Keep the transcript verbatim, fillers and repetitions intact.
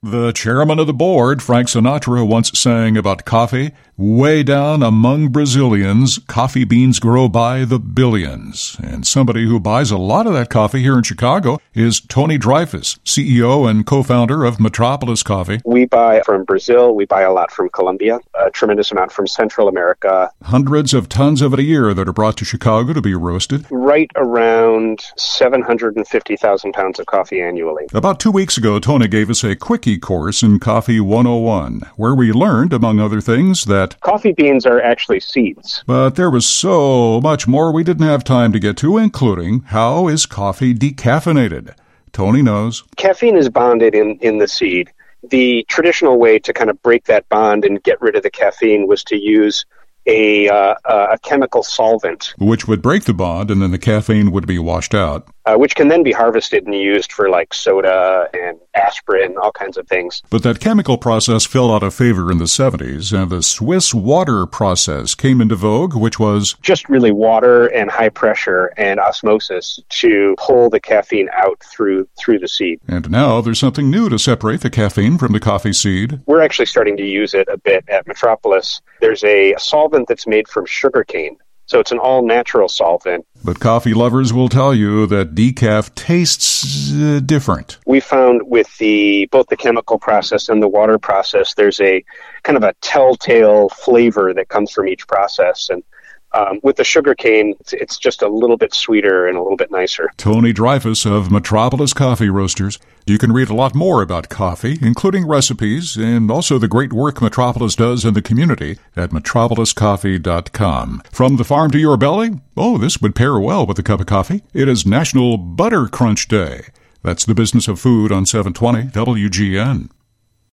The chairman of the board, Frank Sinatra, once sang about coffee, way down among Brazilians, coffee beans grow by the billions. And somebody who buys a lot of that coffee here in Chicago is Tony Dreyfus, C E O and co-founder of Metropolis Coffee. We buy from Brazil. We buy a lot from Colombia, a tremendous amount from Central America. Hundreds of tons of it a year that are brought to Chicago to be roasted. Right around seven hundred fifty thousand pounds of coffee annually. About two weeks ago, Tony gave us a quickie course in Coffee one oh one, where we learned, among other things, that coffee beans are actually seeds. But there was so much more we didn't have time to get to, including how is coffee decaffeinated? Tony knows. Caffeine is bonded in, in the seed. The traditional way to kind of break that bond and get rid of the caffeine was to use a, uh, a chemical solvent. Which would break the bond, and then the caffeine would be washed out. Uh, which can then be harvested and used for like soda and aspirin, all kinds of things. But that chemical process fell out of favor in the seventies, and the Swiss water process came into vogue, which was just really water and high pressure and osmosis to pull the caffeine out through through the seed. And now there's something new to separate the caffeine from the coffee seed. We're actually starting to use it a bit at Metropolis. There's a solvent that's made from sugarcane. So it's an all-natural solvent. But coffee lovers will tell you that decaf tastes uh, different. We found with the both the chemical process and the water process, there's a kind of a telltale flavor that comes from each process. And um, with the sugarcane, it's, it's just a little bit sweeter and a little bit nicer. Tony Dreyfus of Metropolis Coffee Roasters. You can read a lot more about coffee, including recipes, and also the great work Metropolis does in the community at metropolis coffee dot com. From the farm to your belly? Oh, this would pair well with a cup of coffee. It is National Butter Crunch Day. That's the business of food on seven twenty W G N.